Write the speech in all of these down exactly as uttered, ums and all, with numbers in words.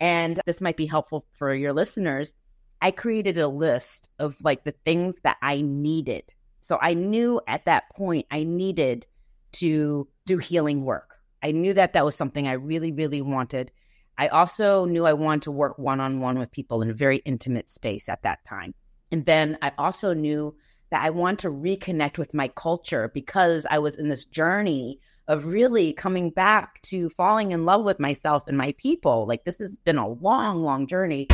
And this might be helpful for your listeners. I created a list of like the things that I needed. So I knew at that point I needed to do healing work. I knew that that was something I really, really wanted. I also knew I wanted to work one-on-one with people in a very intimate space at that time. And then I also knew that I wanted to reconnect with my culture because I was in this journey of really coming back to falling in love with myself and my people. Like, this has been a long, long journey.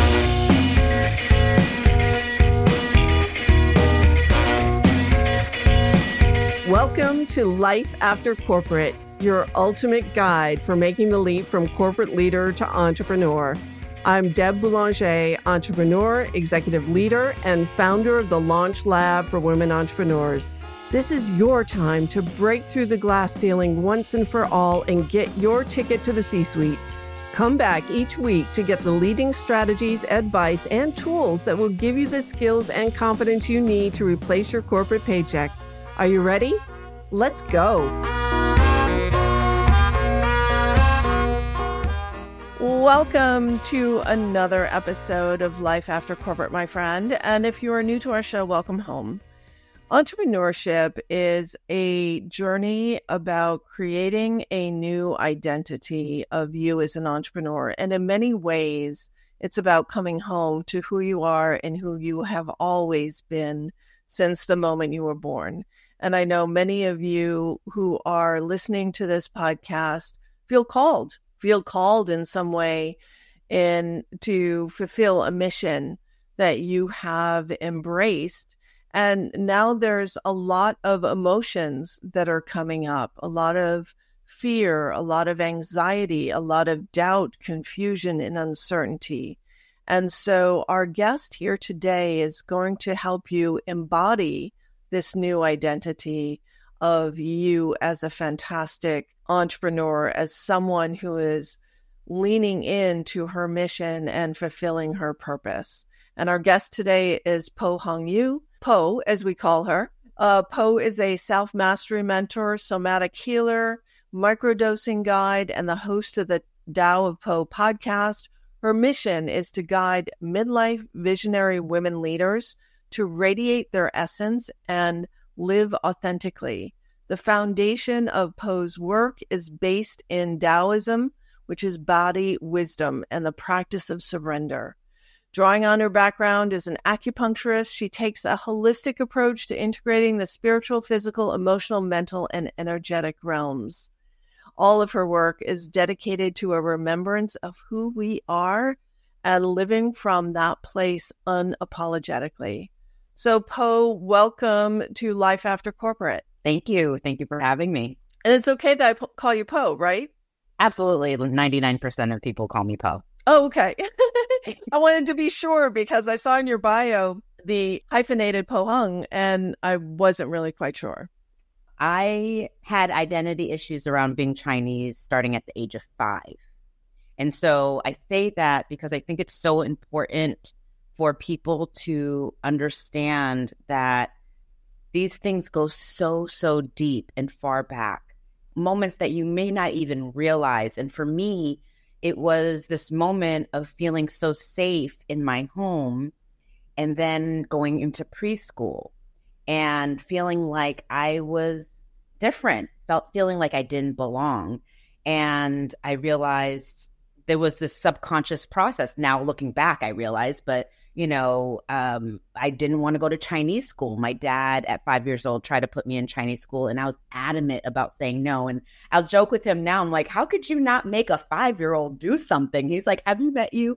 Welcome to Life After Corporate, your ultimate guide for making the leap from corporate leader to entrepreneur. I'm Deb Boulanger, entrepreneur, executive leader, and founder of the Launch Lab for Women Entrepreneurs. This is your time to break through the glass ceiling once and for all and get your ticket to the C-suite. Come back each week to get the leading strategies, advice, and tools that will give you the skills and confidence you need to replace your corporate paycheck. Are you ready? Let's go. Welcome to another episode of Life After Corporate, my friend. And if you are new to our show, welcome home. Entrepreneurship is a journey about creating a new identity of you as an entrepreneur. And in many ways, it's about coming home to who you are and who you have always been since the moment you were born. And I know many of you who are listening to this podcast feel called, feel called in some way in to fulfill a mission that you have embraced. And now there's a lot of emotions that are coming up, a lot of fear, a lot of anxiety, a lot of doubt, confusion, and uncertainty. And so our guest here today is going to help you embody this new identity of you as a fantastic entrepreneur, as someone who is leaning into her mission and fulfilling her purpose. And our guest today is Po-Hung Yu. Po, as we call her. Uh, Po is a self-mastery mentor, somatic healer, microdosing guide, and the host of the Tao of Po podcast. Her mission is to guide midlife visionary women leaders to radiate their essence and live authentically. The foundation of Po's work is based in Taoism, which is body wisdom and the practice of surrender. Drawing on her background as an acupuncturist, she takes a holistic approach to integrating the spiritual, physical, emotional, mental, and energetic realms. All of her work is dedicated to a remembrance of who we are and living from that place unapologetically. So, Po, welcome to Life After Corporate. Thank you. Thank you for having me. And it's okay that I po- call you Po, right? Absolutely. ninety-nine percent of people call me Po. Oh, okay. I wanted to be sure because I saw in your bio the hyphenated Po-Hung, and I wasn't really quite sure. I had identity issues around being Chinese starting at the age of five. And so I say that because I think it's so important for people to understand that these things go so, so deep and far back, moments that you may not even realize. And for me, it was this moment of feeling so safe in my home and then going into preschool and feeling like I was different, felt feeling like I didn't belong. And I realized there was this subconscious process. Now looking back, I realized, but you know, um, I didn't want to go to Chinese school. My dad at five years old tried to put me in Chinese school, and I was adamant about saying no. And I'll joke with him now. I'm like, how could you not make a five-year-old do something? He's like, have you met you?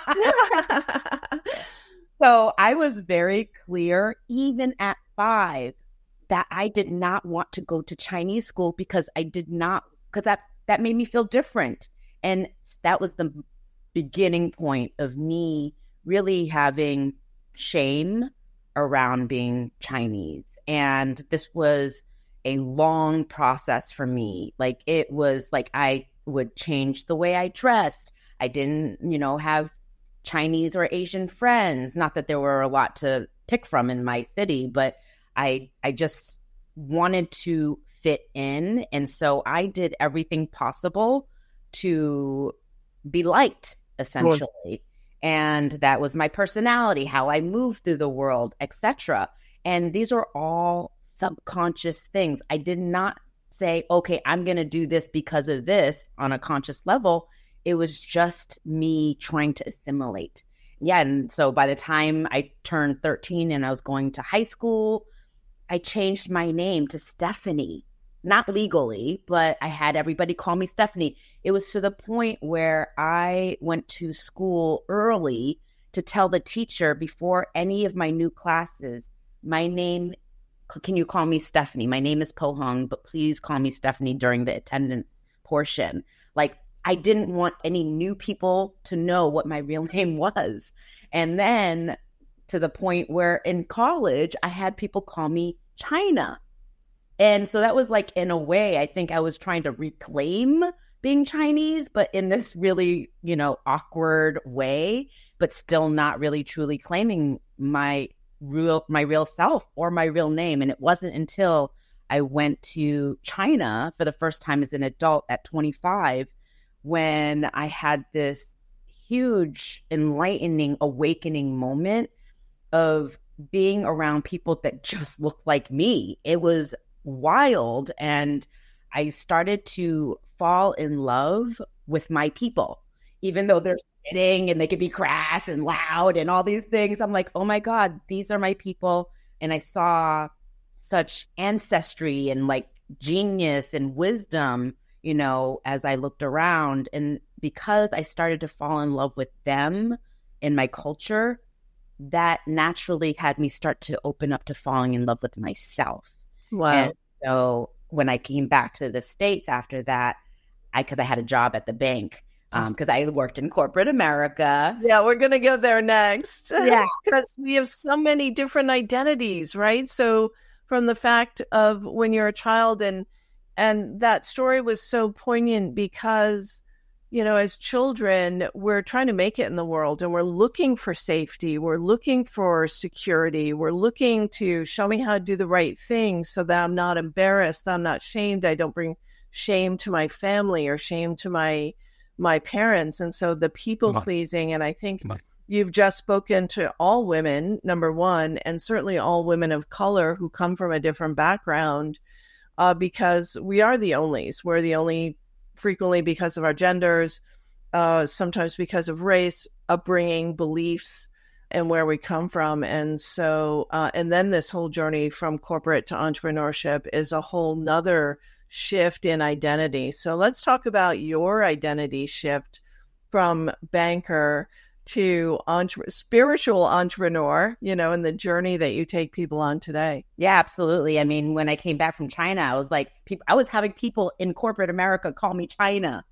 So I was very clear, even at five, that I did not want to go to Chinese school because I did not, because that, that made me feel different. And that was the beginning point of me really having shame around being Chinese. And this was a long process for me. Like, it was like I would change the way I dressed. I didn't, you know, have Chinese or Asian friends. Not that there were a lot to pick from in my city, but I I just wanted to fit in. And so I did everything possible to be liked essentially. Sure. And that was my personality, how I moved through the world, et cetera. And these are all subconscious things. I did not say, okay, I'm going to do this because of this on a conscious level. It was just me trying to assimilate. Yeah. And so by the time I turned thirteen and I was going to high school, I changed my name to Stephanie, not legally, but I had everybody call me Stephanie. It was to the point where I went to school early to tell the teacher before any of my new classes, my name, can you call me Stephanie? My name is Po Hung, but please call me Stephanie during the attendance portion. Like, I didn't want any new people to know what my real name was. And then to the point where in college, I had people call me China. And so that was like, in a way, I think I was trying to reclaim being Chinese, but in this really, you know, awkward way, but still not really truly claiming my real, my real self or my real name. And it wasn't until I went to China for the first time as an adult at twenty-five when I had this huge enlightening, awakening moment of being around people that just looked like me. It was wild. And I started to fall in love with my people, even though they're sitting and they could be crass and loud and all these things. I'm like, oh my God, these are my people. And I saw such ancestry and like genius and wisdom, you know, as I looked around. And because I started to fall in love with them in my culture, that naturally had me start to open up to falling in love with myself. Wow. And so when I came back to the States after that, I, because I had a job at the bank, because um, I worked in corporate America. Yeah, we're going to go there next. Yeah. Because we have so many different identities, right? So from the fact of when you're a child, and and that story was so poignant because, you know, as children, we're trying to make it in the world and we're looking for safety. We're looking for security. We're looking to show me how to do the right thing so that I'm not embarrassed, that I'm not shamed. I don't bring shame to my family or shame to my my parents. And so the people pleasing, and I think you've just spoken to all women, number one, and certainly all women of color who come from a different background, uh, because we are the onlys. We're the only, frequently because of our genders, uh, sometimes because of race, upbringing, beliefs, and where we come from. And so, uh, and then this whole journey from corporate to entrepreneurship is a whole nother shift in identity. So let's talk about your identity shift from banker to entre- spiritual entrepreneur, you know, and the journey that you take people on today. Yeah, absolutely. I mean, when I came back from China, I was like, people, I was having people in corporate America call me China.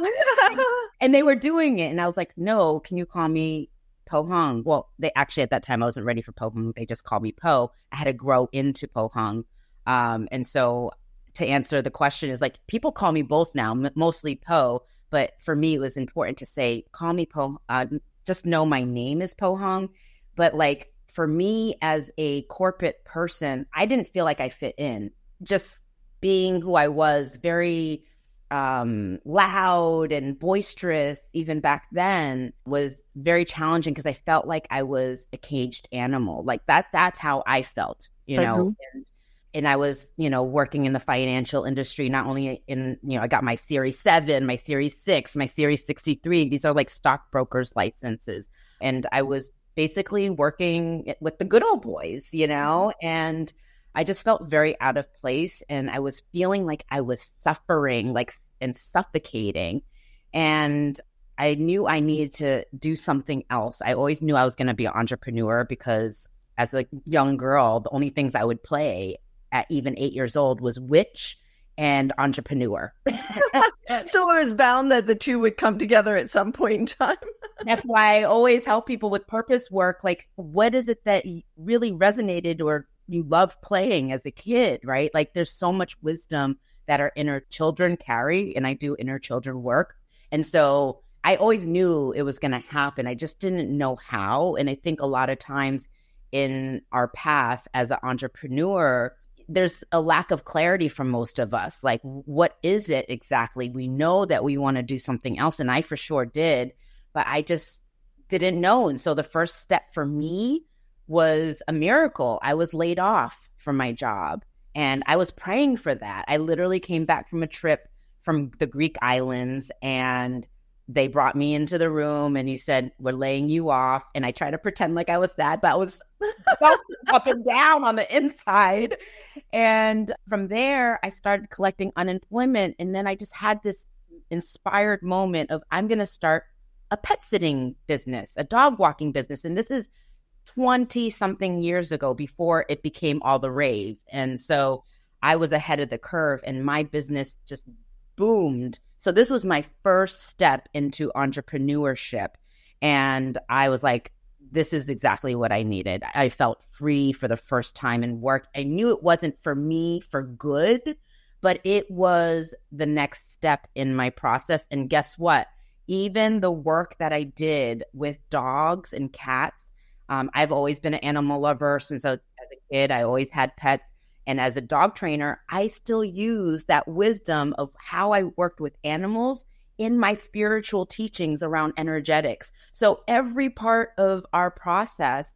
And they were doing it. And I was like, no, can you call me Po Hung? Well, they actually, at that time, I wasn't ready for Po Hung. They just called me Po. I had to grow into Po Hung. Um, and so to answer the question is like, people call me both now, m- mostly Po. But for me, it was important to say, call me Po. Uh, just know my name is Po Hung. But like for me as a corporate person, I didn't feel like I fit in. Just being who I was, very um, loud and boisterous, even back then, was very challenging because I felt like I was a caged animal. Like that, that's how I felt, you know. Mm-hmm. And, and I was, you know, working in the financial industry, not only in, you know, I got my Series seven, my Series six, my Series sixty-three. These are like stockbrokers licenses. And I was basically working with the good old boys, you know, and I just felt very out of place. And I was feeling like I was suffering, like, and suffocating. And I knew I needed to do something else. I always knew I was going to be an entrepreneur because as a young girl, the only things I would play at even eight years old was witch and entrepreneur. So it was bound that the two would come together at some point in time. That's why I always help people with purpose work. Like, what is it that really resonated or you love playing as a kid, right? Like there's so much wisdom that our inner children carry, and I do inner children work. And so I always knew it was going to happen. I just didn't know how. And I think a lot of times in our path as an entrepreneur, there's a lack of clarity from most of us. Like, what is it exactly? We know that we want to do something else. And I for sure did. but I just didn't know. And so the first step for me was a miracle. I was laid off from my job, and I was praying for that. I literally came back from a trip from the Greek islands, and they brought me into the room, and he said, "We're laying you off." And I tried to pretend like I was sad, but I was up and down on the inside. And from there, I started collecting unemployment. And then I just had this inspired moment of, I'm going to start a pet sitting business, a dog walking business. And this is twenty something years ago, before it became all the rave. And so I was ahead of the curve, and my business just boomed. So this was my first step into entrepreneurship. And I was like, this is exactly what I needed. I felt free for the first time in work. I knew it wasn't for me for good, but it was the next step in my process. And guess what? Even the work that I did with dogs and cats, um, I've always been an animal lover since I, as a kid. I always had pets. And as a dog trainer, I still use that wisdom of how I worked with animals in my spiritual teachings around energetics. So every part of our process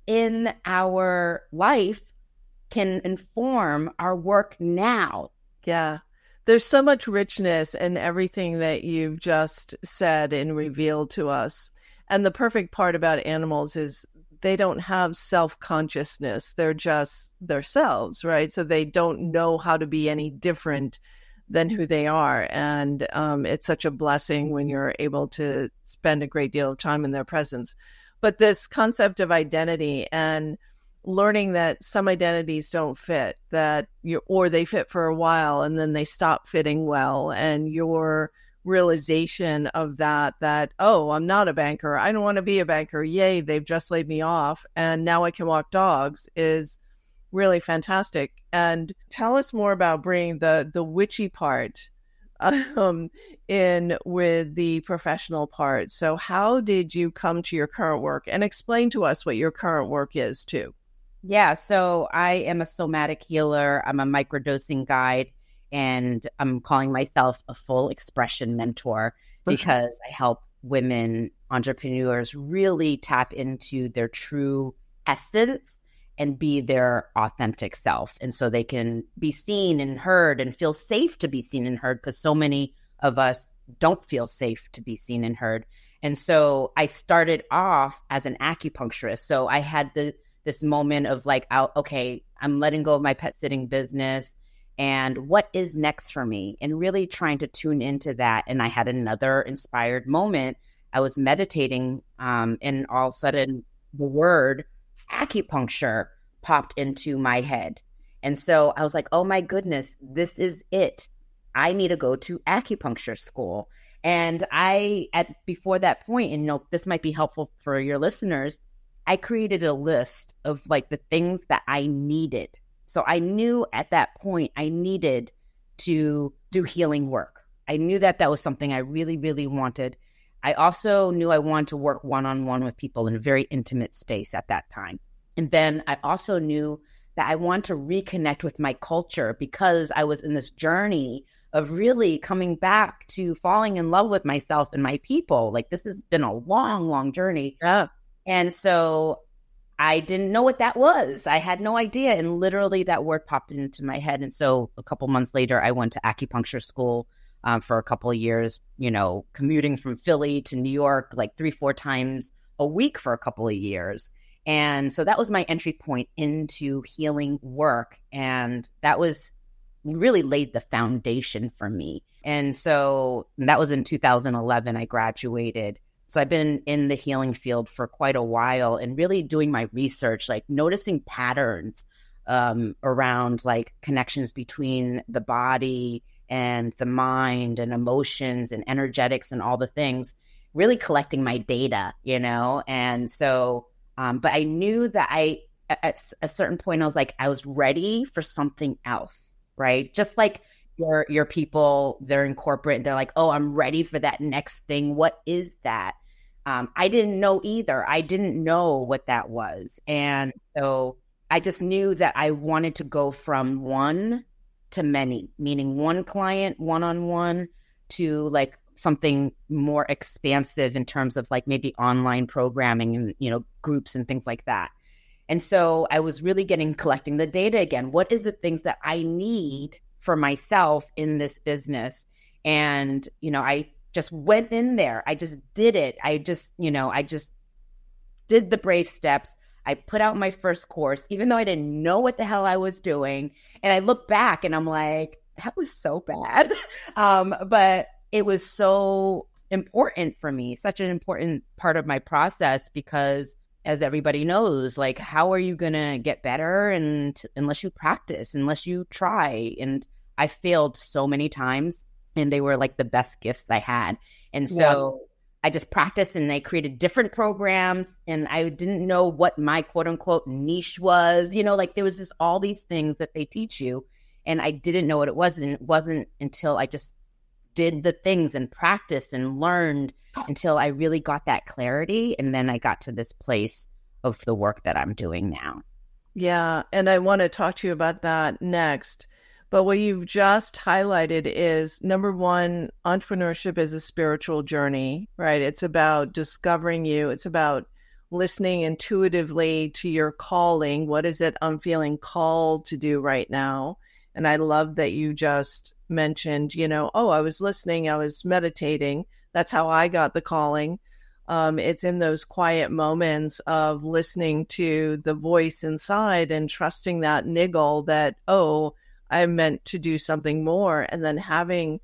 in our life can inform our work now. Yeah. There's so much richness in everything that you've just said and revealed to us. And the perfect part about animals is they don't have self-consciousness. They're just themselves, right? So they don't know how to be any different than who they are. And um, it's such a blessing when you're able to spend a great deal of time in their presence. But this concept of identity and learning that some identities don't fit, that you or they fit for a while and then they stop fitting well, and your realization of that, that, oh, I'm not a banker. I don't want to be a banker. Yay, they've just laid me off, and now I can walk dogs, is really fantastic. And tell us more about bringing the the witchy part um, in with the professional part. So how did you come to your current work? And explain to us what your current work is too. Yeah, so I am a somatic healer. I'm a microdosing guide, and I'm calling myself a full expression mentor because I help women entrepreneurs really tap into their true essence and be their authentic self. And so they can be seen and heard and feel safe to be seen and heard, because so many of us don't feel safe to be seen and heard. And so I started off as an acupuncturist. So I had the this moment of like, I'll, okay, I'm letting go of my pet sitting business, and what is next for me? And really trying to tune into that. And I had another inspired moment. I was meditating, um, and all of a sudden the word acupuncture popped into my head. And so I was like, oh my goodness, this is it. I need to go to acupuncture school. And I, at before that point, and you know, this might be helpful for your listeners, I created a list of like the things that I needed. So I knew at that point I needed to do healing work. I knew that that was something I really, really wanted. I also knew I wanted to work one-on-one with people in a very intimate space at that time. And then I also knew that I want to reconnect with my culture, because I was in this journey of really coming back to falling in love with myself and my people. Like, this has been a long, long journey. Yeah. And so I didn't know what that was. I had no idea. And literally that word popped into my head. And so a couple months later, I went to acupuncture school um, for a couple of years, you know, commuting from Philly to New York, like three, four times a week for a couple of years. And so that was my entry point into healing work. And that was really laid the foundation for me. And so that was in two thousand eleven, I graduated. So I've been in the healing field for quite a while and really doing my research, like noticing patterns um, around like connections between the body and the mind and emotions and energetics and all the things, really collecting my data, you know? And so, um, but I knew that I, at a certain point, I was like, I was ready for something else, right? Just like your, your people, they're in corporate and they're like, oh, I'm ready for that next thing. What is that? Um, I didn't know either. I didn't know what that was. And so I just knew that I wanted to go from one to many, meaning one client, one-on-one, to like something more expansive in terms of like maybe online programming and, you know, groups and things like that. And so I was really getting, collecting the data again. What is the things that I need for myself in this business? And, you know, I just went in there. I just did it. I just, you know, I just did the brave steps. I put out my first course, even though I didn't know what the hell I was doing. And I look back and I'm like, that was so bad. um, but it was so important for me, such an important part of my process, because as everybody knows, like, how are you going to get better and unless you practice, unless you try? And I failed so many times, and they were like the best gifts I had. And so yeah. I just practiced, and I created different programs, and I didn't know what my quote unquote niche was. You know, like there was just all these things that they teach you, and I didn't know what it was. And it wasn't until I just did the things and practiced and learned until I really got that clarity. And then I got to this place of the work that I'm doing now. Yeah. And I want to talk to you about that next. But what you've just highlighted is, number one, entrepreneurship is a spiritual journey, right? It's about discovering you. It's about listening intuitively to your calling. What is it I'm feeling called to do right now? And I love that you just mentioned, you know, oh, I was listening, I was meditating. That's how I got the calling. Um, it's in those quiet moments of listening to the voice inside and trusting that niggle that, oh, I'm meant to do something more. And then having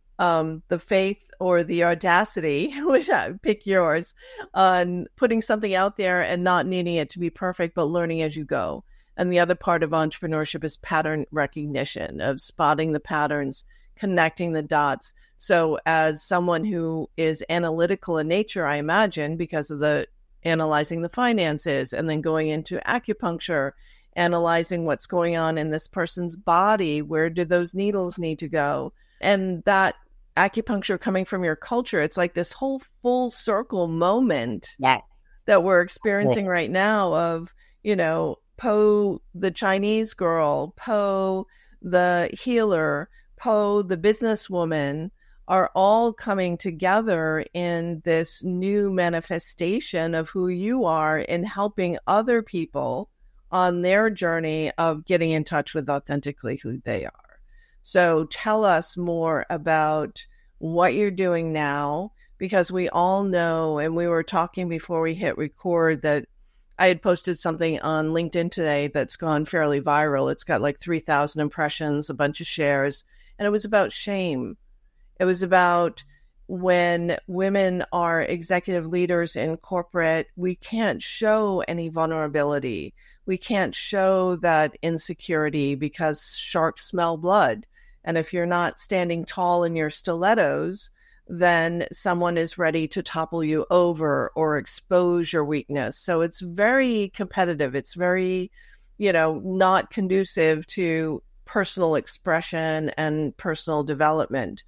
um, the faith or the audacity, which I pick yours, on putting something out there and not needing it to be perfect, but learning as you go. And the other part of entrepreneurship is pattern recognition, of spotting the patterns, connecting the dots. So as someone who is analytical in nature, I imagine, because of the analyzing the finances and then going into acupuncture, analyzing what's going on in this person's body, where do those needles need to go? And that acupuncture coming from your culture, it's like this whole full circle moment yes. that we're experiencing yeah. right now of, you know, Po, the Chinese girl, Po, the healer, Po, the businesswoman, are all coming together in this new manifestation of who you are in helping other people on their journey of getting in touch with authentically who they are. So tell us more about what you're doing now, because we all know, and we were talking before we hit record, that I had posted something on LinkedIn today that's gone fairly viral. It's got like three thousand impressions, a bunch of shares, and it was about shame. It was about when women are executive leaders in corporate, we can't show any vulnerability. We can't show that insecurity because sharks smell blood. And if you're not standing tall in your stilettos, then someone is ready to topple you over or expose your weakness. So it's very competitive. It's very, you know, not conducive to personal expression and personal development.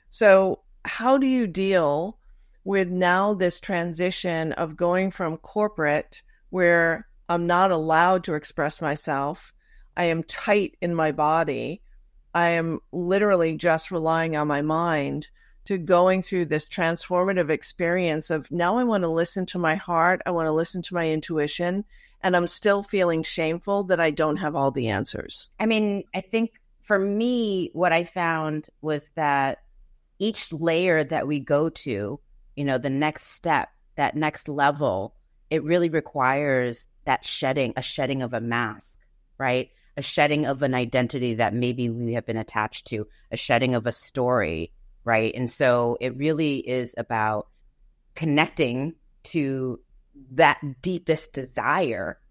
So how do you deal with now this transition of going from corporate, where I'm not allowed to express myself, I am tight in my body, I am literally just relying on my mind, to going through this transformative experience of now I want to listen to my heart, I want to listen to my intuition, and I'm still feeling shameful that I don't have all the answers? I mean, I think for me, what I found was that each layer that we go to, you know, the next step, that next level, it really requires that shedding, a shedding of a mask, right? A shedding of an identity that maybe we have been attached to, a shedding of a story, right? And so it really is about connecting to that deepest desire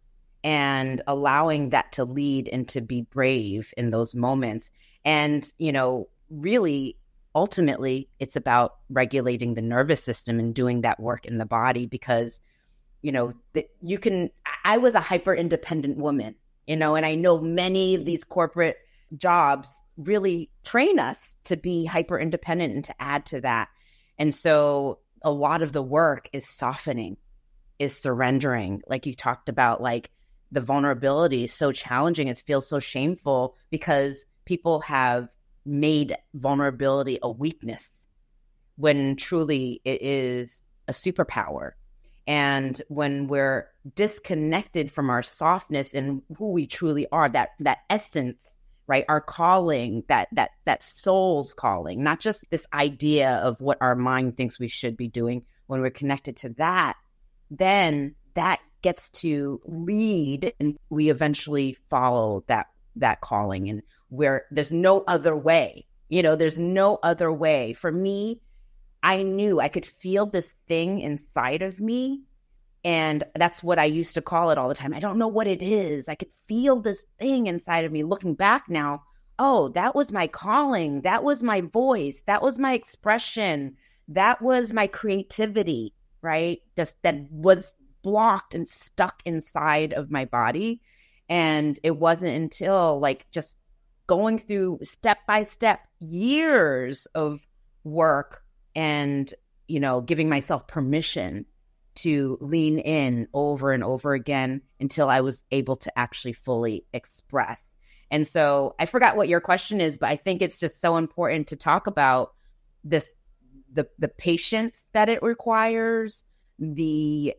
and allowing that to lead and to be brave in those moments. And, you know, really, ultimately, it's about regulating the nervous system and doing that work in the body, because, you know, you can, I was a hyper independent woman, you know, and I know many of these corporate jobs really train us to be hyper independent and to add to that. And so a lot of the work is softening, is surrendering. Like you talked about, like the vulnerability is so challenging. It feels so shameful because people have made vulnerability a weakness, when truly it is a superpower. And when we're disconnected from our softness and who we truly are, that that essence, right? Our calling, that that that soul's calling, not just this idea of what our mind thinks we should be doing. When we're connected to that, then that gets to lead, and we eventually follow that that calling, and where there's no other way. You know, there's no other way. For me, I knew I could feel this thing inside of me. And that's what I used to call it all the time. I don't know what it is. I could feel this thing inside of me. Looking back now, oh, that was my calling. That was my voice. That was my expression. That was my creativity, right? Just that was blocked and stuck inside of my body. And it wasn't until like just going through step by step years of work and, you know, giving myself permission to lean in over and over again until I was able to actually fully express. And so I forgot what your question is, but I think it's just so important to talk about this, the, the patience that it requires, the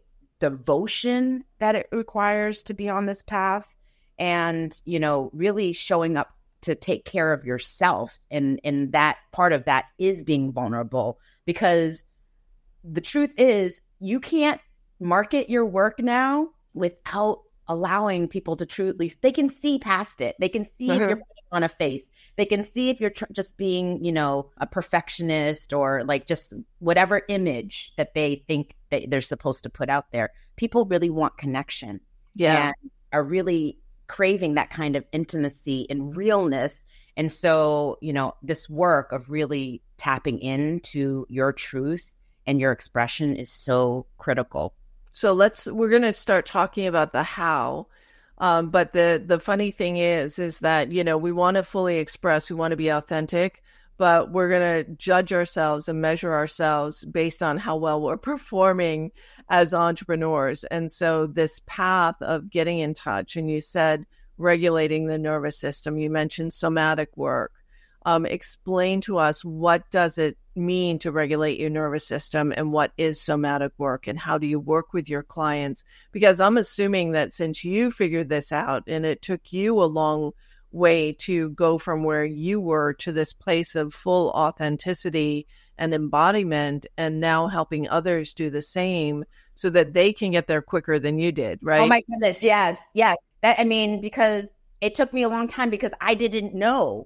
devotion that it requires to be on this path, and, you know, really showing up to take care of yourself. And, and that part of that is being vulnerable, because the truth is you can't market your work now without allowing people to truly, they can see past it. They can see mm-hmm. if you're putting on a face. They can see if you're tr- just being, you know, a perfectionist, or like just whatever image that they think that they're supposed to put out there. People really want connection. Yeah. And are really craving that kind of intimacy and realness. And so, you know, this work of really tapping into your truth and your expression is so critical. So let's, we're going to start talking about the how. Um, but the, the funny thing is, is that, you know, we want to fully express, we want to be authentic, but we're going to judge ourselves and measure ourselves based on how well we're performing as entrepreneurs. And so this path of getting in touch, and you said regulating the nervous system, you mentioned somatic work. Um, explain to us, what does it mean to regulate your nervous system, and what is somatic work, and how do you work with your clients? Because I'm assuming that since you figured this out, and it took you a long way to go from where you were to this place of full authenticity and embodiment, and now helping others do the same so that they can get there quicker than you did, right? Oh my goodness, yes, yes. That, I mean, because it took me a long time, because I didn't know.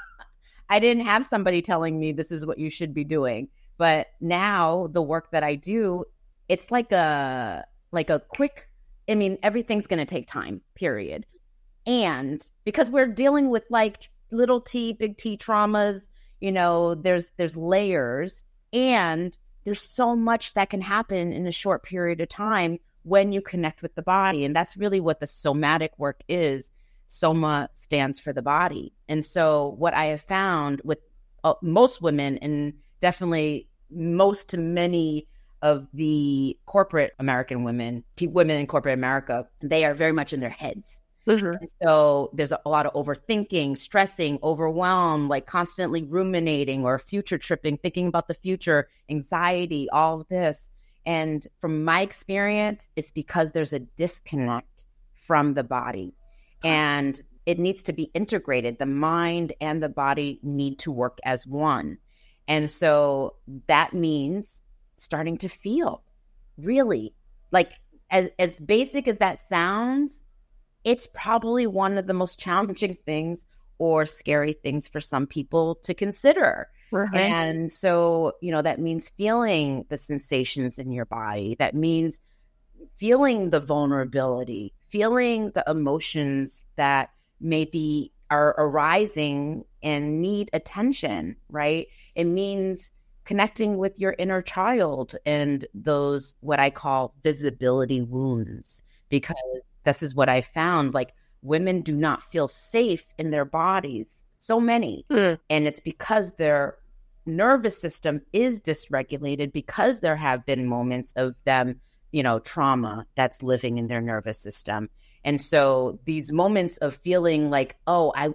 I didn't have somebody telling me this is what you should be doing. But now the work that I do, it's like a like a quick, I mean, everything's going to take time, period. And because we're dealing with like little T, big T traumas, you know, there's there's layers, and there's so much that can happen in a short period of time when you connect with the body. And that's really what the somatic work is. Soma stands for the body. And so what I have found with uh, most women, and definitely most to many of the corporate American women, pe- women in corporate America, they are very much in their heads. Mm-hmm. And so there's a, a lot of overthinking, stressing, overwhelm, like constantly ruminating or future tripping, thinking about the future, anxiety, all of this. And from my experience, it's because there's a disconnect from the body. And it needs to be integrated. The mind and the body need to work as one. And so that means starting to feel, really. Like, as, as basic as that sounds, it's probably one of the most challenging things or scary things for some people to consider. Right. And so, you know, that means feeling the sensations in your body. That means feeling the vulnerability, feeling the emotions that maybe are arising and need attention, right? It means connecting with your inner child and those, what I call visibility wounds, because this is what I found. Like, women do not feel safe in their bodies, so many. Mm. And it's because their nervous system is dysregulated, because there have been moments of them, you know, trauma that's living in their nervous system. And so these moments of feeling like, oh, I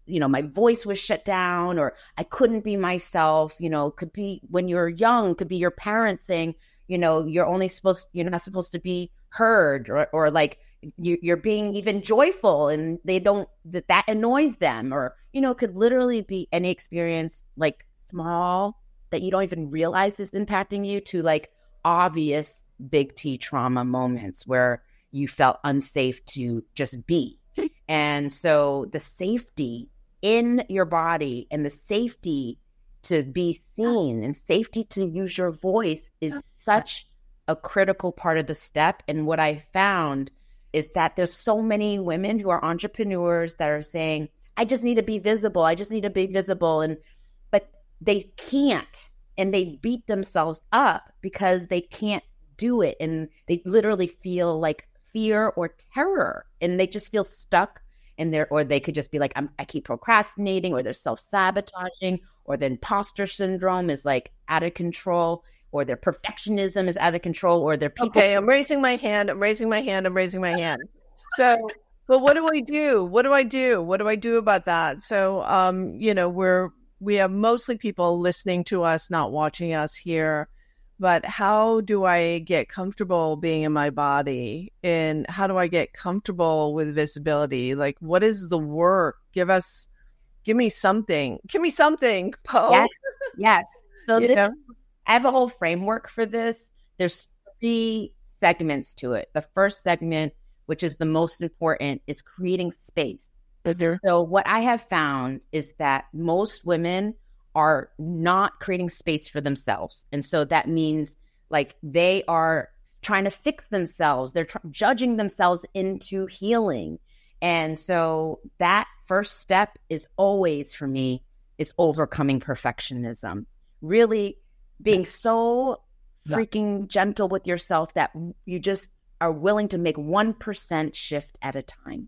you know, my voice was shut down, or I couldn't be myself. You know, could be when you're young, could be your parents saying, you know, you're only supposed, you're not supposed to be heard, or, or like you, you're being even joyful and they don't, that that annoys them, or, you know, could literally be any experience, like small that you don't even realize is impacting you, to like obvious big T trauma moments where you felt unsafe to just be. And so the safety in your body and the safety to be seen and safety to use your voice is such a critical part of the step. And what I found is that there's so many women who are entrepreneurs that are saying, I just need to be visible. I just need to be visible. And, but they can't, and they beat themselves up because they can't do it. And they literally feel like fear or terror, and they just feel stuck in there, or they could just be like, I'm, I keep procrastinating, or they're self-sabotaging, or the imposter syndrome is like out of control, or their perfectionism is out of control, or their people. Okay, I'm raising my hand. I'm raising my hand. I'm raising my hand. So, but what do I do? What do I do? What do I do about that? So, um, you know, we're, we have mostly people listening to us, not watching us here. But how do I get comfortable being in my body? And how do I get comfortable with visibility? Like, what is the work? Give us, give me something. Give me something, Poe. Yes, yes. So You this, know? I have a whole framework for this. There's three segments to it. The first segment, which is the most important, is creating space. So what I have found is that most women are not creating space for themselves. And so that means like they are trying to fix themselves. They're tr- judging themselves into healing. And so that first step is always, for me, is overcoming perfectionism. Really being so freaking gentle with yourself that you just are willing to make one percent shift at a time.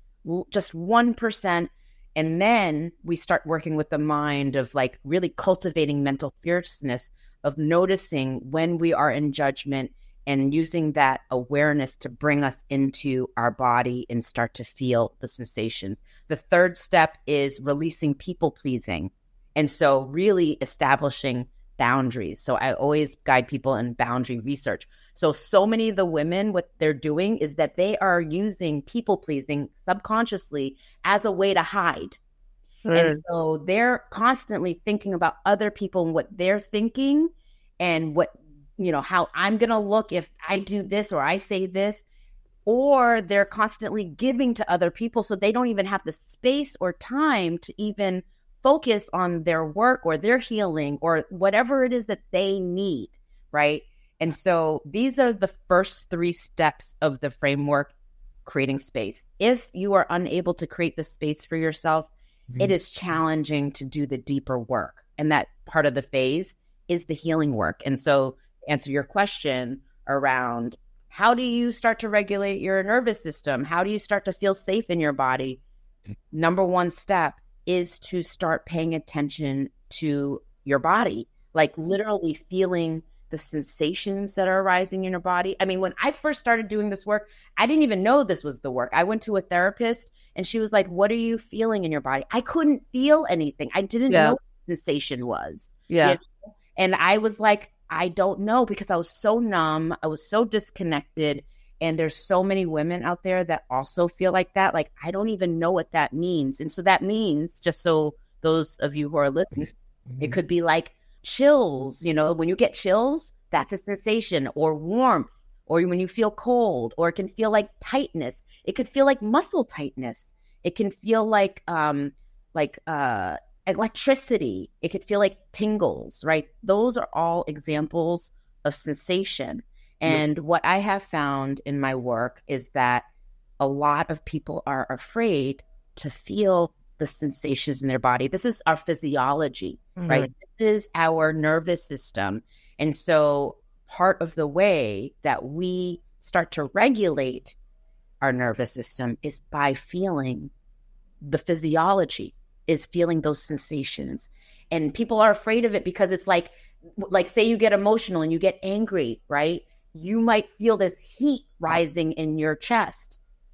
Just one percent. And then we start working with the mind of like really cultivating mental fierceness, of noticing when we are in judgment and using that awareness to bring us into our body and start to feel the sensations. The third step is releasing people pleasing. And so really establishing boundaries. So I always guide people in boundary research. So, so many of the women, what they're doing is that they are using people pleasing subconsciously as a way to hide. Mm. And so they're constantly thinking about other people and what they're thinking and what, you know, how I'm going to look if I do this or I say this, or they're constantly giving to other people. So they don't even have the space or time to even focus on their work or their healing or whatever it is that they need. Right. And so these are the first three steps of the framework, creating space. If you are unable to create the space for yourself, mm-hmm. it is challenging to do the deeper work. And that part of the phase is the healing work. And so to answer your question around how do you start to regulate your nervous system? How do you start to feel safe in your body? Number one step is to start paying attention to your body, like literally feeling the sensations that are arising in your body. I mean, when I first started doing this work, I didn't even know this was the work. I went to a therapist and she was like, what are you feeling in your body? I couldn't feel anything. I didn't yeah. know what sensation was. Yeah. You know? And I was like, I don't know, because I was so numb. I was so disconnected. And there's so many women out there that also feel like that. Like, I don't even know what that means. And so that means, just so those of you who are listening, mm-hmm. it could be like, chills, you know, when you get chills, that's a sensation, or warmth, or when you feel cold, or it can feel like tightness. It could feel like muscle tightness. It can feel like, um, like, uh, electricity. It could feel like tingles, right? Those are all examples of sensation. And yep. what I have found in my work is that a lot of people are afraid to feel the sensations in their body. This is our physiology, mm-hmm. right? This is our nervous system. And so part of the way that we start to regulate our nervous system is by feeling the physiology, is feeling those sensations. And people are afraid of it because it's like, like say you get emotional and you get angry, right? You might feel this heat rising in your chest.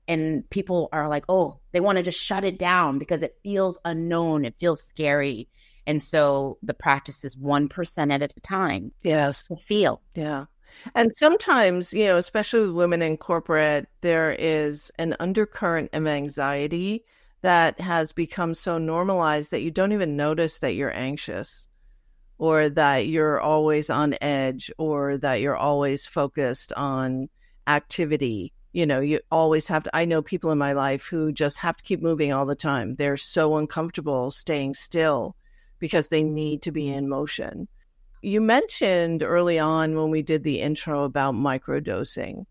And people are like, oh, they want to just shut it down because it feels unknown. It feels scary. And so the practice is one percent at a time. Yes. To feel. Yeah. And sometimes, you know, especially with women in corporate, there is an undercurrent of anxiety that has become so normalized that you don't even notice that you're anxious, or that you're always on edge, or that you're always focused on activity. You know, you always have to, I know people in my life who just have to keep moving all the time. They're so uncomfortable staying still because they need to be in motion. You mentioned early on when we did the intro about microdosing.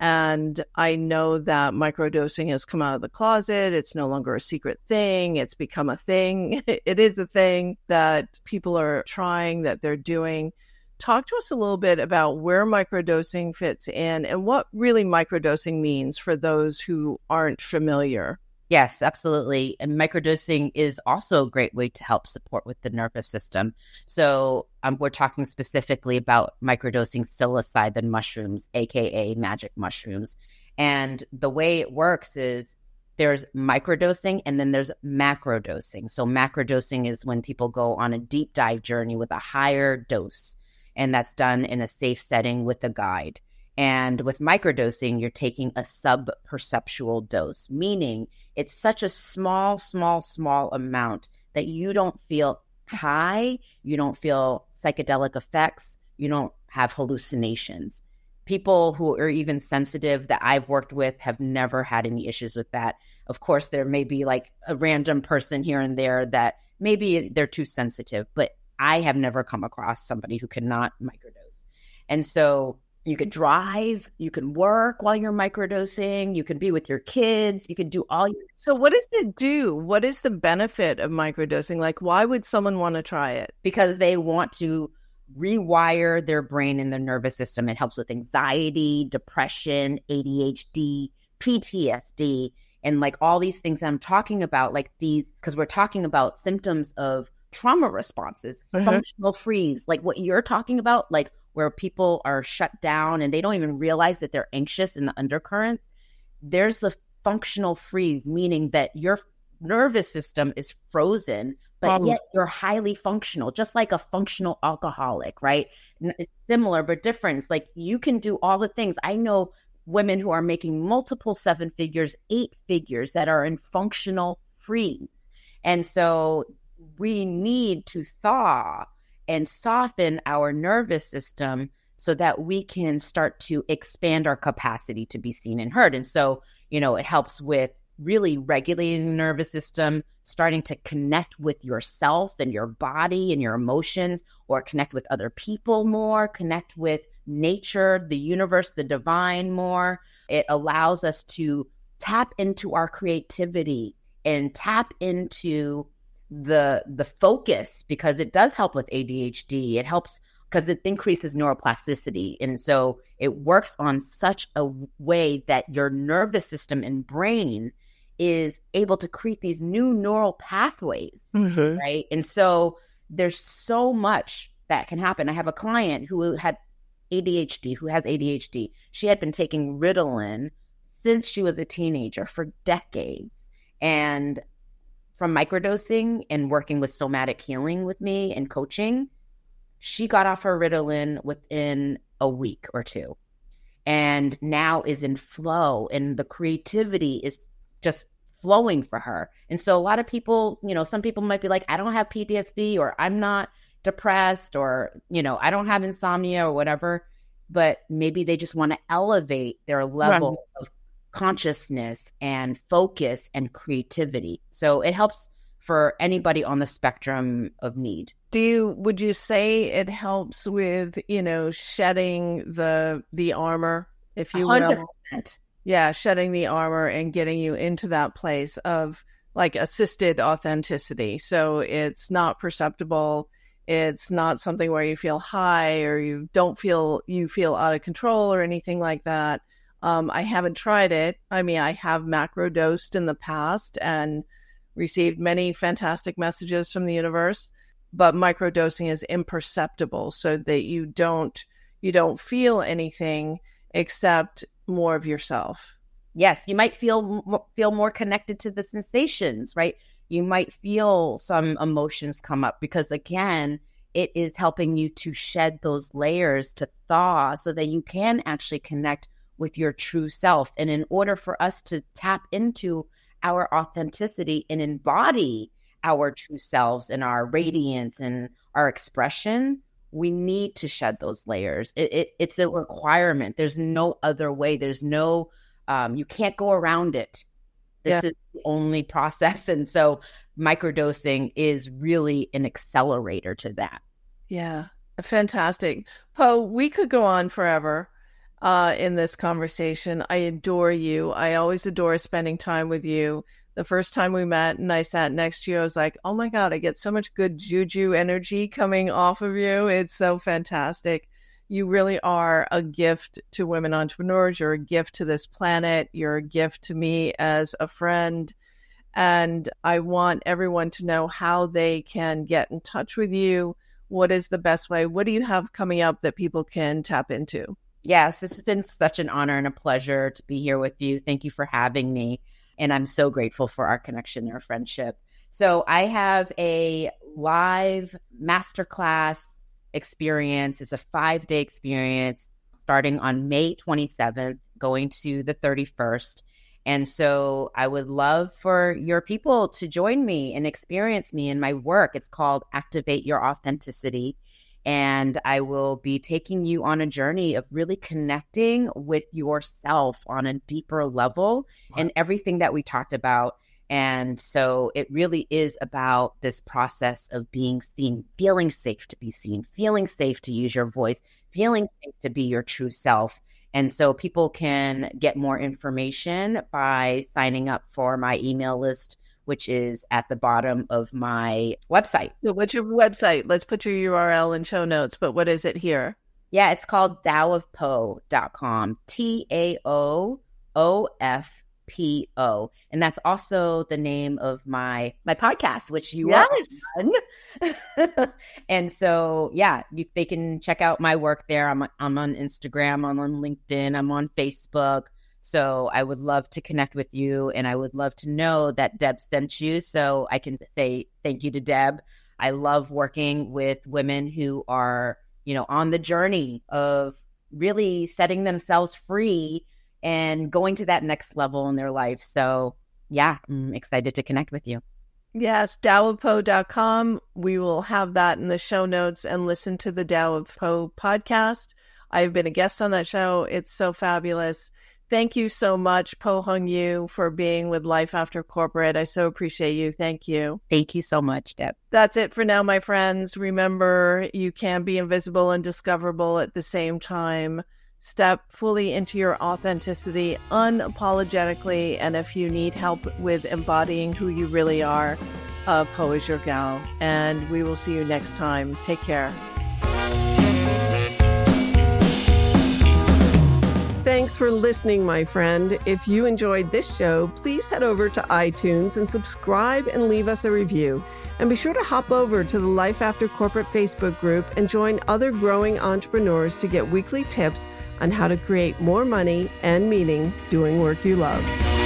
And I know that microdosing has come out of the closet. It's no longer a secret thing. It's become a thing. It is a thing that people are trying, that they're doing. Talk to us a little bit about where microdosing fits in and what really microdosing means for those who aren't familiar. Yes, absolutely. And microdosing is also a great way to help support with the nervous system. So um, we're talking specifically about microdosing psilocybin mushrooms, A K A magic mushrooms. And the way it works is there's microdosing and then there's macrodosing. So macrodosing is when people go on a deep dive journey with a higher dose, and that's done in a safe setting with a guide. And with microdosing, you're taking a sub-perceptual dose, meaning it's such a small, small, small amount that you don't feel high, you don't feel psychedelic effects, you don't have hallucinations. People who are even sensitive that I've worked with have never had any issues with that. Of course, there may be like a random person here and there that maybe they're too sensitive, but I have never come across somebody who cannot microdose. And so you could drive, you can work while you're microdosing, you can be with your kids, you can do all your... So what does it do? What is the benefit of microdosing? Like, why would someone want to try it? Because they want to rewire their brain and their nervous system. It helps with anxiety, depression, A D H D, P T S D, and like all these things that I'm talking about, like these, because we're talking about symptoms of trauma responses, mm-hmm. functional freeze, like what you're talking about, like where people are shut down and they don't even realize that they're anxious in the undercurrents. There's the functional freeze, meaning that your nervous system is frozen, but um, yet you're highly functional, just like a functional alcoholic, right? It's similar, but different. It's like you can do all the things. I know women who are making multiple seven figures, eight figures that are in functional freeze. And so we need to thaw and soften our nervous system so that we can start to expand our capacity to be seen and heard. And so, you know, it helps with really regulating the nervous system, starting to connect with yourself and your body and your emotions, or connect with other people more, connect with nature, the universe, the divine more. It allows us to tap into our creativity and tap into the the focus, because it does help with A D H D. It helps because it increases neuroplasticity. And so it works on such a way that your nervous system and brain is able to create these new neural pathways, mm-hmm. right? And so there's so much that can happen. I have a client who had A D H D, who has A D H D. She had been taking Ritalin since she was a teenager for decades. And from microdosing and working with somatic healing with me and coaching, she got off her Ritalin within a week or two, and now is in flow, and the creativity is just flowing for her. And so a lot of people, you know, some people might be like, I don't have P T S D, or I'm not depressed, or, you know, I don't have insomnia or whatever, but maybe they just want to elevate their level right. of consciousness and focus and creativity. So it helps for anybody on the spectrum of need. Do you, would you say it helps with, you know, shedding the the armor, if you will? one hundred percent. Yeah, shedding the armor and getting you into that place of like assisted authenticity. So it's not perceptible. It's not something where you feel high or you don't feel, you feel out of control or anything like that. Um, I haven't tried it. I mean, I have macrodosed in the past and received many fantastic messages from the universe, but microdosing is imperceptible, so that you don't you don't feel anything except more of yourself. Yes, you might feel feel more connected to the sensations, right? You might feel some emotions come up because, again, it is helping you to shed those layers, to thaw, so that you can actually connect with your true self. And in order for us to tap into our authenticity and embody our true selves and our radiance and our expression, we need to shed those layers. It, it, it's a requirement. There's no other way. There's no, um, you can't go around it. This yeah. is the only process. And so microdosing is really an accelerator to that. Yeah, fantastic. Po, we could go on forever uh, in this conversation. I adore you. I always adore spending time with you. The first time we met and I sat next to you, I was like, oh my God, I get so much good juju energy coming off of you. It's so fantastic. You really are a gift to women entrepreneurs. You're a gift to this planet. You're a gift to me as a friend. And I want everyone to know how they can get in touch with you. What is the best way? What do you have coming up that people can tap into? Yes, this has been such an honor and a pleasure to be here with you. Thank you for having me. And I'm so grateful for our connection and our friendship. So I have a live masterclass experience. It's a five-day experience starting on May twenty-seventh, going to the thirty-first. And so I would love for your people to join me and experience me in my work. It's called Activate Your Authenticity. And I will be taking you on a journey of really connecting with yourself on a deeper level and everything that we talked about. And so it really is about this process of being seen, feeling safe to be seen, feeling safe to use your voice, feeling safe to be your true self. And so people can get more information by signing up for my email list, which is at the bottom of my website. So what's your website? Let's put your U R L in show notes, but what is it here? Yeah, it's called Tao of Po dot com, T A O O F P O. And that's also the name of my my podcast, which you yes. are on. And so, yeah, you, they can check out my work there. I'm, I'm on Instagram, I'm on LinkedIn, I'm on Facebook. So I would love to connect with you, and I would love to know that Deb sent you so I can say thank you to Deb. I love working with women who are, you know, on the journey of really setting themselves free and going to that next level in their life. So yeah, I'm excited to connect with you. Yes, Tao of Po dot com. We will have that in the show notes, and listen to the Tao of Po podcast. I've been a guest on that show. It's so fabulous. Thank you so much, Po Hung Yu, for being with Life After Corporate. I so appreciate you. Thank you. Thank you so much, Deb. That's it for now, my friends. Remember, you can be invisible and discoverable at the same time. Step fully into your authenticity unapologetically. And if you need help with embodying who you really are, uh, Po is your gal. And we will see you next time. Take care. Thanks for listening, my friend. If you enjoyed this show, please head over to iTunes and subscribe and leave us a review. And be sure to hop over to the Life After Corporate Facebook group and join other growing entrepreneurs to get weekly tips on how to create more money and meaning doing work you love.